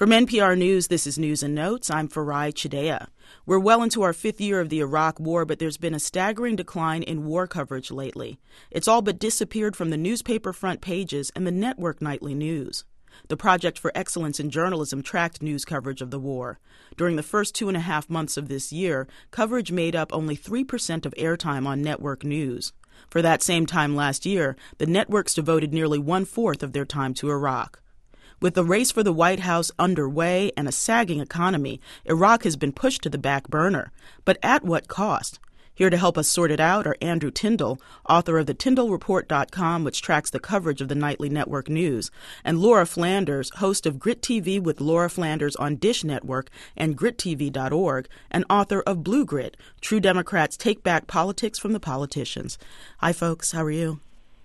From NPR News, this is News and Notes. I'm Farai Chideya. We're well into our fifth year of the Iraq War, but there's been a staggering decline in war coverage lately. It's all but disappeared from the newspaper front pages and the network nightly news. The Project for Excellence in Journalism tracked news coverage of the war. During the first 2.5 months of this year, coverage made up only 3% of airtime on network news. For that same time last year, the networks devoted nearly 1/4 of their time to Iraq. With the race for the White House underway and a sagging economy, Iraq has been pushed to the back burner. But at what cost? Here to help us sort it out are Andrew Tyndall, author of the TyndallReport.com, which tracks the coverage of the nightly network news, and Laura Flanders, host of Grit TV with Laura Flanders on Dish Network and GritTV.org, and author of Blue Grit, True Democrats Take Back Politics from the Politicians. Hi, folks. How are you?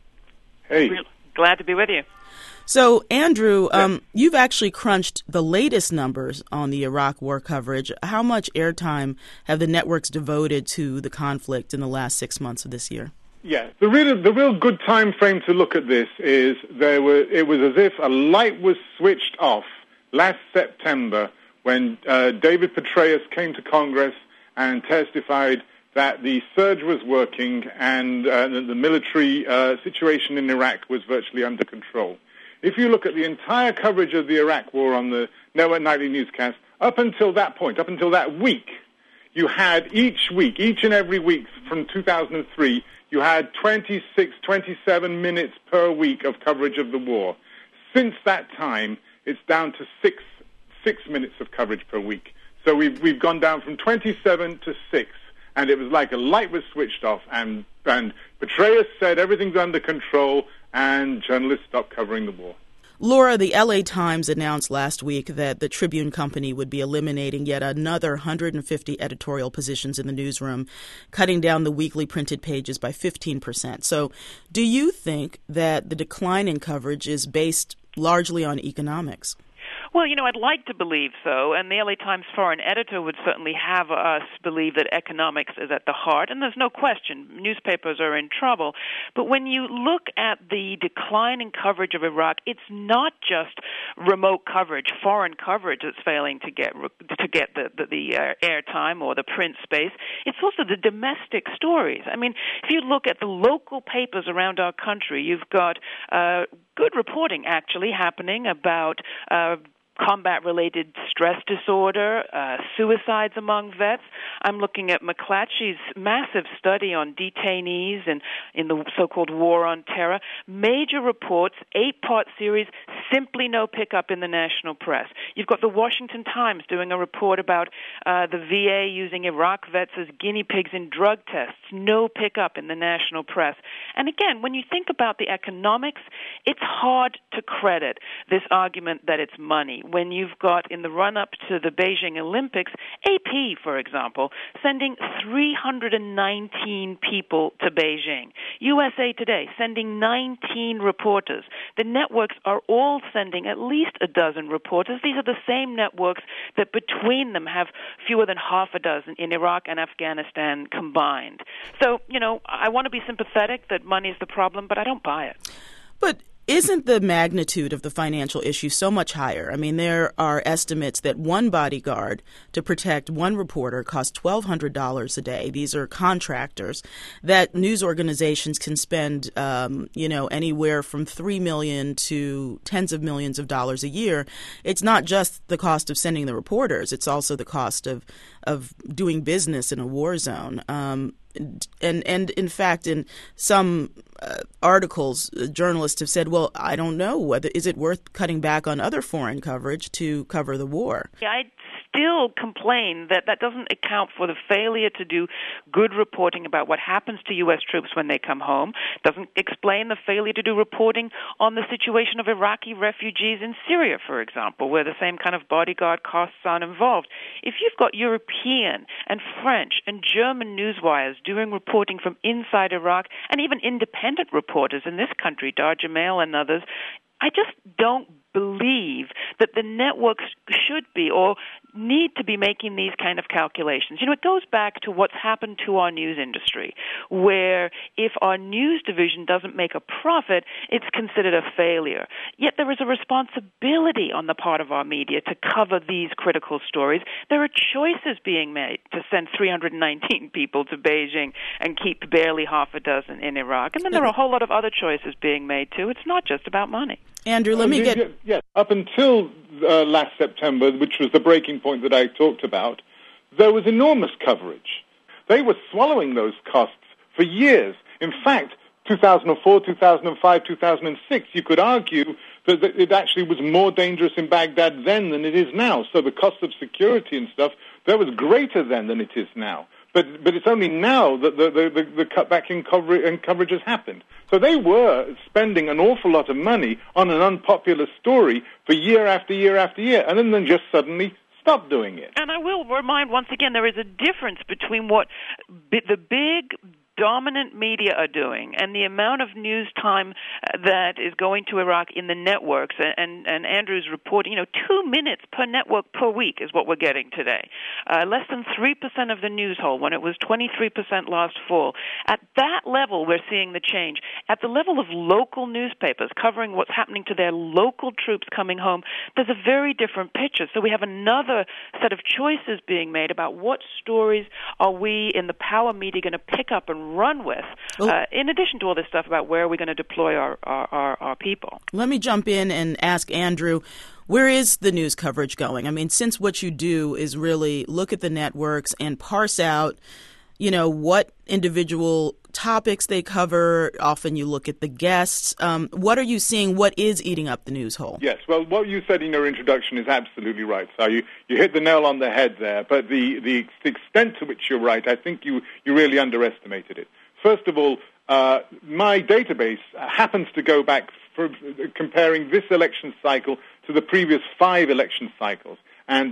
Hey. Glad to be with you. So, Andrew, you've actually crunched the latest numbers on the Iraq war coverage. How much airtime have the networks devoted to the conflict in the last 6 months of this year? Yeah, the real good time frame to look at this is it was as if a light was switched off last September when David Petraeus came to Congress and testified that the surge was working and the military situation in Iraq was virtually under control. If you look at the entire coverage of the Iraq war on the network nightly newscast, up until that point, up until that week, you had each and every week from 2003, you had 26, 27 minutes per week of coverage of the war. Since that time, it's down to six minutes of coverage per week. So we've gone down from 27 to 6, and it was like a light was switched off, and Petraeus said everything's under control, and journalists stopped covering the war. Laura, the LA Times announced last week that the Tribune Company would be eliminating yet another 150 editorial positions in the newsroom, cutting down the weekly printed pages by 15%. So do you think that the decline in coverage is based largely on economics? Well, I'd like to believe so, and the LA Times foreign editor would certainly have us believe that economics is at the heart, and there's no question newspapers are in trouble. But when you look at the decline in coverage of Iraq, it's not just remote coverage, foreign coverage that's failing to get the airtime or the print space. It's also the domestic stories. I mean, if you look at the local papers around our country, you've got good reporting actually happening about combat-related stress disorder, suicides among vets. I'm looking at McClatchy's massive study on detainees and in the so-called War on Terror. Major reports, 8-part series, simply no pickup in the national press. You've got the Washington Times doing a report about the VA using Iraq vets as guinea pigs in drug tests. No pickup in the national press. And again, when you think about the economics, it's hard to credit this argument that it's money. When you've got, in the run-up to the Beijing Olympics, AP, for example, sending 319 people to Beijing. USA Today sending 19 reporters. The networks are all sending at least a dozen reporters. These are the same networks that between them have fewer than half a dozen in Iraq and Afghanistan combined. So, I want to be sympathetic that money is the problem, but I don't buy it. But isn't the magnitude of the financial issue so much higher? I mean, there are estimates that one bodyguard to protect one reporter costs $1,200 a day. These are contractors that news organizations can spend, anywhere from $3 million to tens of millions of dollars a year. It's not just the cost of sending the reporters. It's also the cost of doing business in a war zone. And in fact, in some articles, journalists have said, well, I don't know, is it worth cutting back on other foreign coverage to cover the war? Yeah, I still complain that doesn't account for the failure to do good reporting about what happens to U.S. troops when they come home, doesn't explain the failure to do reporting on the situation of Iraqi refugees in Syria, for example, where the same kind of bodyguard costs aren't involved. If you've got European and French and German newswires doing reporting from inside Iraq, and even independent reporters in this country, Dar Jamail and others, I just don't believe that the networks should be or need to be making these kind of calculations. It goes back to what's happened to our news industry, where if our news division doesn't make a profit, it's considered a failure. Yet there is a responsibility on the part of our media to cover these critical stories. There are choices being made to send 319 people to Beijing and keep barely half a dozen in Iraq. And then there are a whole lot of other choices being made, too. It's not just about money. Andrew, let me get... Yes, up until last September, which was the breaking point that I talked about, there was enormous coverage. They were swallowing those costs for years. In fact, 2004, 2005, 2006, you could argue that it actually was more dangerous in Baghdad then than it is now. So the cost of security and stuff, that was greater then than it is now. But it's only now that the cutback in coverage has happened. So they were spending an awful lot of money on an unpopular story for year after year after year, and then just suddenly stop doing it. And I will remind once again, there is a difference between what the big dominant media are doing and the amount of news time that is going to Iraq in the networks. And Andrew's reporting, 2 minutes per network per week is what we're getting today. Less than 3% of the news whole, when it was 23% last fall. At that level, we're seeing the change. At the level of local newspapers covering what's happening to their local troops coming home, there's a very different picture. So we have another set of choices being made about what stories are we in the power media going to pick up and run with, in addition to all this stuff about where are we going to deploy our people. Let me jump in and ask Andrew, where is the news coverage going? I mean, since what you do is really look at the networks and parse out, what individual topics they cover. Often you look at the guests. What are you seeing? What is eating up the news whole? Yes, well, what you said in your introduction is absolutely right. So you hit the nail on the head there. But the extent to which you're right, I think you really underestimated it. First of all, my database happens to go back for comparing this election cycle to the previous 5 election cycles, and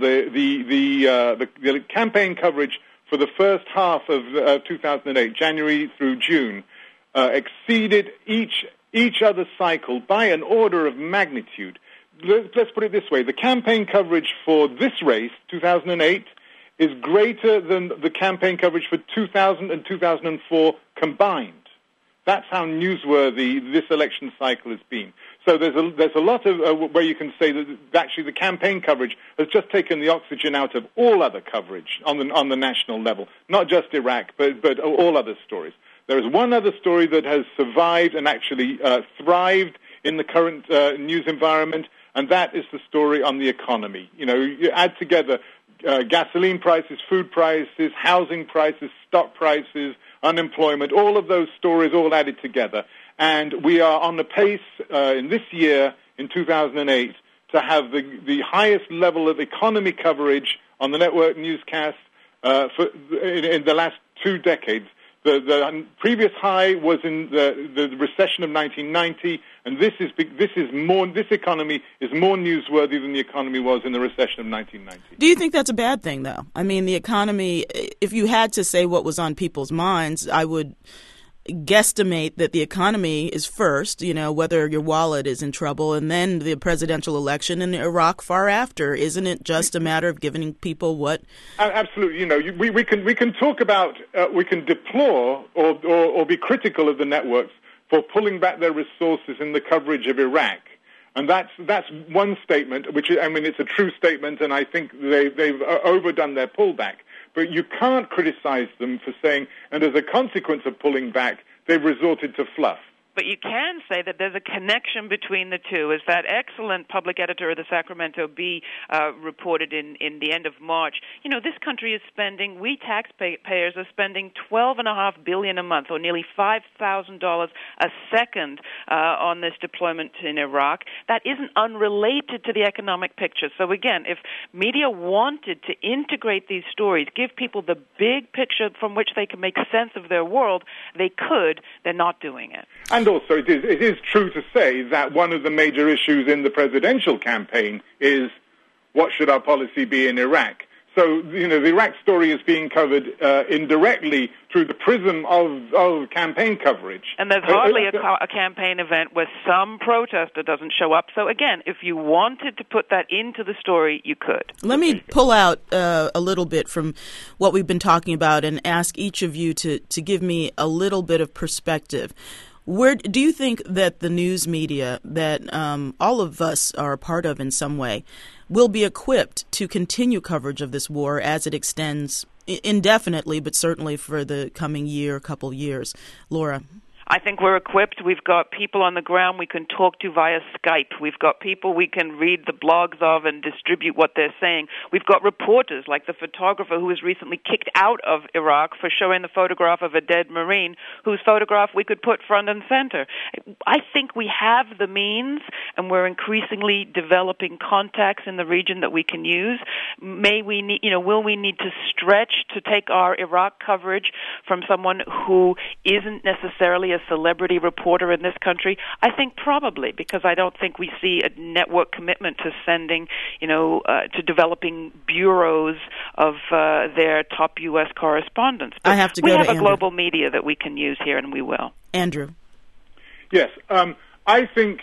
the campaign coverage for the first half of 2008, January through June, exceeded each other cycle by an order of magnitude. Let's put it this way. The campaign coverage for this race, 2008, is greater than the campaign coverage for 2000 and 2004 combined. That's how newsworthy this election cycle has been. So there's a lot of where you can say that actually the campaign coverage has just taken the oxygen out of all other coverage on the national level, not just Iraq, but all other stories. There is one other story that has survived and actually thrived in the current news environment, and that is the story on the economy. You add together gasoline prices, food prices, housing prices, stock prices, unemployment, all of those stories all added together. And we are on the pace in this year, in 2008, to have the highest level of economy coverage on the network newscast in the last 2 decades. The previous high was in the recession of 1990, and this economy is more newsworthy than the economy was in the recession of 1990. Do you think that's a bad thing, though? I mean, the economy, if you had to say what was on people's minds, I would guesstimate that the economy is first, whether your wallet is in trouble, and then the presidential election in Iraq far after. Isn't it just a matter of giving people what? Absolutely. We can talk about, we can deplore or be critical of the networks for pulling back their resources in the coverage of Iraq. And that's one statement, it's a true statement, and I think they've overdone their pullback. But you can't criticize them for saying, and as a consequence of pulling back, they've resorted to fluff. But you can say that there's a connection between the two, as that excellent public editor of the Sacramento Bee reported in the end of March. This country is spending, we taxpayers are spending $12.5 billion a month, or nearly $5,000 a second on this deployment in Iraq. That isn't unrelated to the economic picture. So again, if media wanted to integrate these stories, give people the big picture from which they can make sense of their world, they could. They're not doing it. And also, it is true to say that one of the major issues in the presidential campaign is what should our policy be in Iraq. So, the Iraq story is being covered indirectly through the prism of campaign coverage. And there's hardly a campaign event where some protester doesn't show up. So, again, if you wanted to put that into the story, you could. Let me pull out a little bit from what we've been talking about and ask each of you to give me a little bit of perspective. Where do you think that the news media that all of us are a part of in some way will be equipped to continue coverage of this war as it extends indefinitely, but certainly for the coming couple years? Laura? I think we're equipped. We've got people on the ground we can talk to via Skype. We've got people we can read the blogs of and distribute what they're saying. We've got reporters like the photographer who was recently kicked out of Iraq for showing the photograph of a dead Marine, whose photograph we could put front and center. I think we have the means, and we're increasingly developing contacts in the region that we can use. Will we need to stretch to take our Iraq coverage from someone who isn't necessarily a celebrity reporter in this country? I think probably, because I don't think we see a network commitment to sending, to developing bureaus of their top U.S. correspondents. But I have to go we have to a Andrew. global media that we can use here, and we will. Andrew. Yes. I think,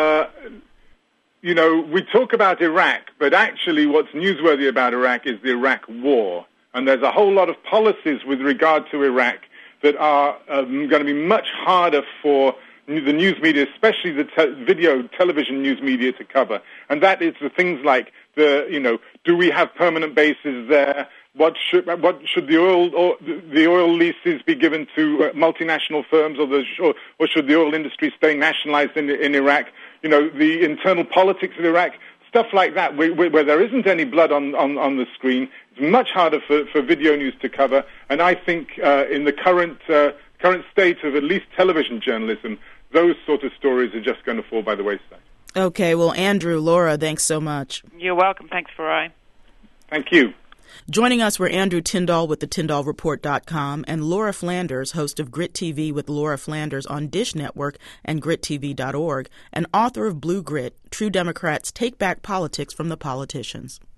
we talk about Iraq, but actually what's newsworthy about Iraq is the Iraq War. And there's a whole lot of policies with regard to Iraq that are going to be much harder for the news media, especially the television news media, to cover. And that is the things like do we have permanent bases there? What should the oil leases be given to multinational firms, or should the oil industry stay nationalized in Iraq? The internal politics of Iraq. Stuff like that, where there isn't any blood on the screen, it's much harder for video news to cover. And I think in the current state of at least television journalism, those sort of stories are just going to fall by the wayside. Okay, well, Andrew, Laura, thanks so much. You're welcome. Thanks, Farai. Thank you. Joining us were Andrew Tyndall with the TyndallReport.com and Laura Flanders, host of Grit TV with Laura Flanders on Dish Network and GritTV.org, and author of Blue Grit, True Democrats Take Back Politics from the Politicians.